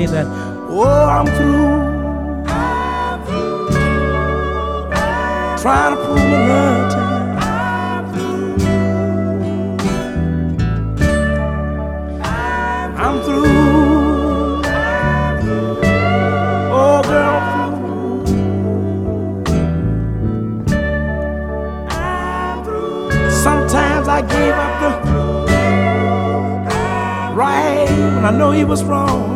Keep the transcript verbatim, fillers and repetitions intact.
that, oh, I'm through, trying to prove my love to you. I'm through, oh girl, I'm through. Sometimes I gave up the right when I know he was wrong.